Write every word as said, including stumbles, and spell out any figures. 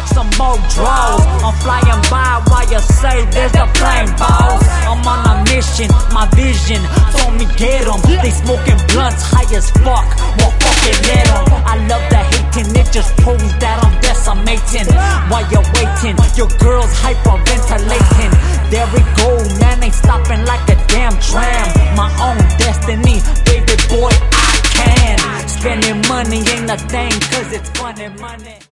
some more draws. I'm flying by while you say there's a plane, boss. I'm on a mission, my vision told me get 'em. They smoking blunts high as fuck, well fucking let 'em. I love the hating, it just proves that I'm decimating. While you're waiting, your girl's hyperventilating. There we go, man, ain't stopping like a damn tram. My own destiny, baby boy, I can. Spending money ain't a thing, cause it's fun and money.